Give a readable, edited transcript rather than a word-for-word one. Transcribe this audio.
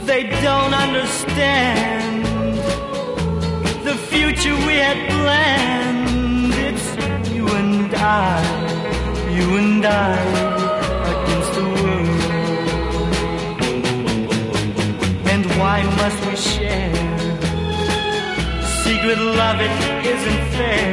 They don't understand the future we had planned. It's you and I against the world. And why must we share secret love? It isn't fair.